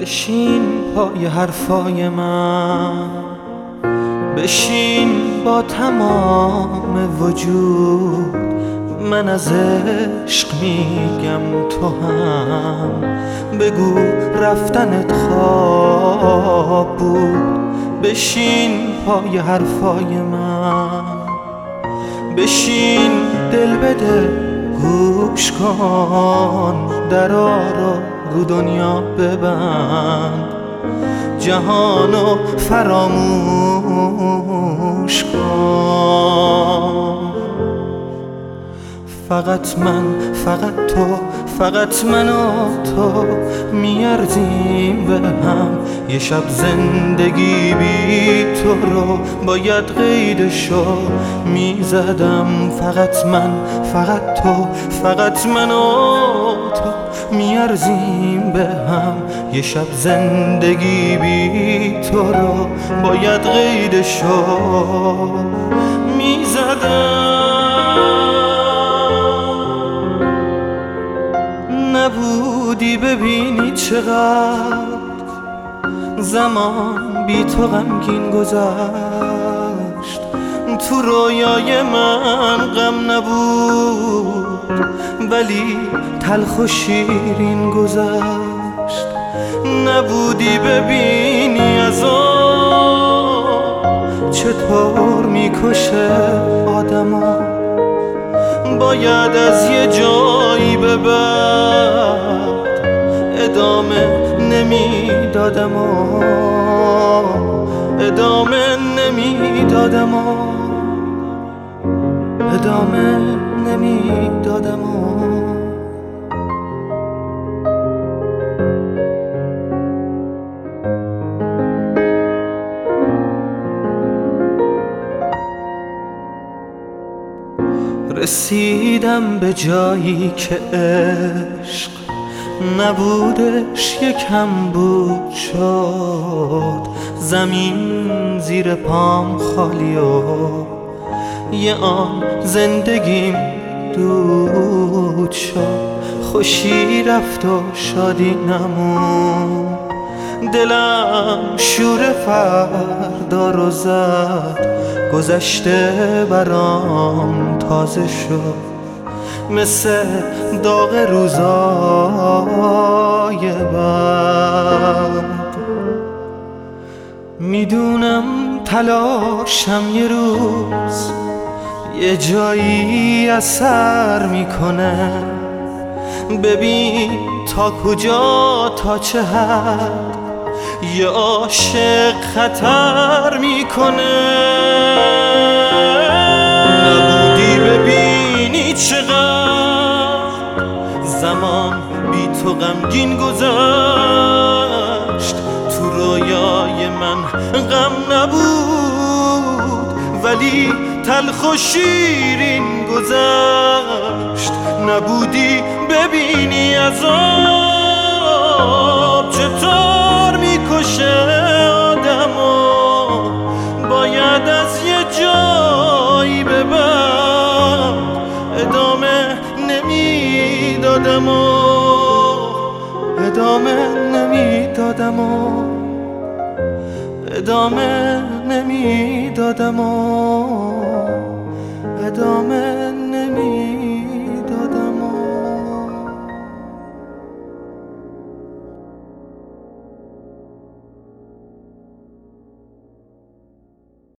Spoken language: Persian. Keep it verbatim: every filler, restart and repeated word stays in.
بشین پای حرفای من، بشین با تمام وجود. من از عشق میگم تو هم بگو رفتنت خواب بود. بشین پای حرفای من، بشین دل بده گوش کن، درا رو رو دنیا ببند، جهانو فراموش کن. فقط من، فقط تو، فقط من و تو میارزیم به هم. یه شب زندگی بی تو رو باید قیدشو میزدم. فقط من، فقط تو، فقط من و تو میارزیم به هم. یه شب زندگی بی تو رو باید قیدشو میزدم. نبودی ببینی چقدر زمان بی تو غمگین گذشت. تو رویای من غم نبود ولی تلخ و شیرین گذشت. نبودی ببینی عذاب چطور میکشه آدمو. باید از یه جایی به بعد ادامه نمیدادم و ادامه نمیدادم و ادامه نمیدادم و رسیدم به جایی که عشق نبودش یکم بود شد. زمین زیر پام خالی و یه آن زندگیم دود شد. خوشی رفت و شادی نمون، دلم شور فردا رو زد. گذشته برام تازه شد مثل داغ روزای بعد. میدونم تلاشم یه روز یه جایی اثر میکنه. ببین تا کجا تا چه حد یه عاشق خطر میکنه. نبودی ببینی چقدر زمان بی تو غمگین گذشت. تو رویای من غم نبود ولی تلخ و شیرین گذشت. نبودی ببینی عذاب چطور میکشه آدمو. باید از یه جایی به بعد ادامه نمیدادم و ادامه نمیدادم و ادامه نمیدادم و